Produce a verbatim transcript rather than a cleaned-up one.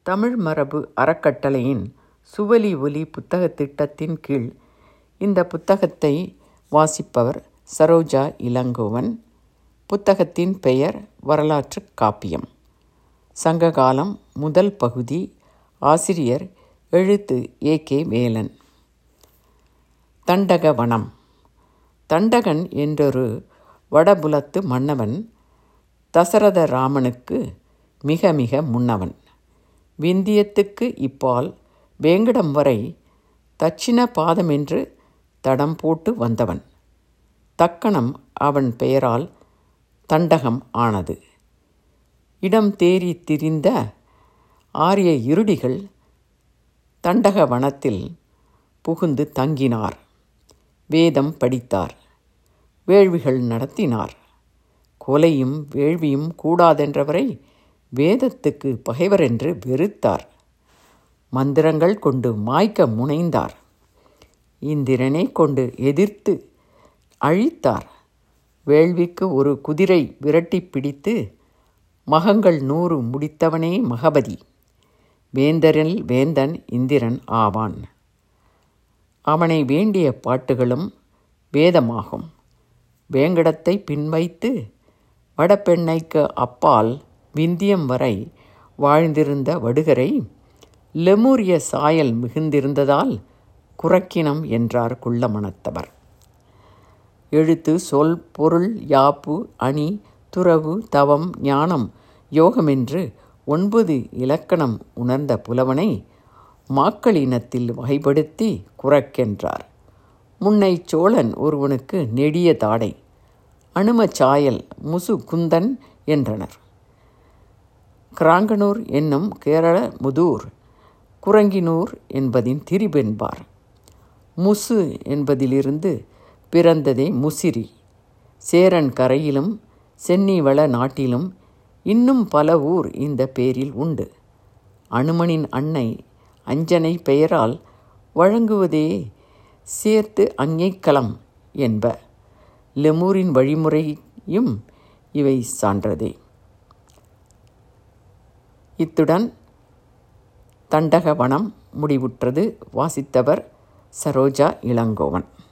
தமிழ் மரபு அறக்கட்டளையின் சுவலி ஒலி புத்தகத் திட்டத்தின் கீழ் இந்த புத்தகத்தை வாசிப்பவர் சரோஜா இளங்கோவன். புத்தகத்தின் பெயர் வரலாற்றுக் காப்பியம். சங்ககாலம் முதல் பகுதி. ஆசிரியர் எழுத்து ஏ கே வேலன். தண்டகவனம். தண்டகன் என்றொரு வடபுலத்து மன்னவன் தசரத ராமனுக்கு மிக மிக முன்னவன். விந்தியத்துக்கு இப்பால் வேங்கடம் வரை தட்சிண பாதமென்று தடம் போட்டு வந்தவன். தக்கணம் அவன் பெயரால் தண்டகம் ஆனது. இடம் தேறி திரிந்த ஆரிய இருடிகள் தண்டக வனத்தில் புகுந்து தங்கினார். வேதம் படித்தார். வேள்விகள் நடத்தினார். கொலையும் வேள்வியும் கூடாதென்றவரை வேதத்துக்கு பகைவரென்று வெறுத்தார். மந்திரங்கள் கொண்டு மாய்க்க முனைந்தார். இந்திரனை கொண்டு எதிர்த்து அழித்தார். வேள்விக்கு ஒரு குதிரை விரட்டி பிடித்து மகங்கள் நூறு முடித்தவனே மகபதி. வேந்தரில் வேந்தன் இந்திரன் ஆவான். அவனை வேண்டிய பாட்டுகளும் வேதமாகும். வேங்கடத்தை பின்வைத்து வடபெண்ணைக்கு அப்பால் விந்தியம் வரை வாழ்ந்திருந்த வடுகரை லெமூரிய சாயல் மிகுந்திருந்ததால் குரக்கினம் என்றார் குள்ளமனத்தவர். எழுத்து, சொல், பொருள், யாப்பு, அணி, துறவு, தவம், ஞானம், யோகமென்று ஒன்பது இலக்கணம் உணர்ந்த புலவனை மாக்களினத்தில் வகைப்படுத்தி குரக்கென்றார். முன்னை சோழன் ஒருவனுக்கு நெடிய தாடை, அனுமச்சாயல், முசு குந்தன் என்றனர். கிராங்கனூர் என்னும் கேரள முதூர் குரங்கினூர் என்பதின் திரிபென்பார். முசு என்பதிலிருந்து பிறந்ததே முசிறி. சேரன் கரையிலும் சென்னிவள நாட்டிலும் இன்னும் பல ஊர் இந்த பேரில் உண்டு. அனுமனின் அன்னை அஞ்சனை பெயரால் வழங்குவதே சேர்த்து அங்கைக்களம் என்ப. லெமூரின் வழிமுறையும் இவை சான்றதே. இத்துடன் தண்டகவனம் முடிவுற்றது. வாசித்தவர் சரோஜா இளங்கோவன்.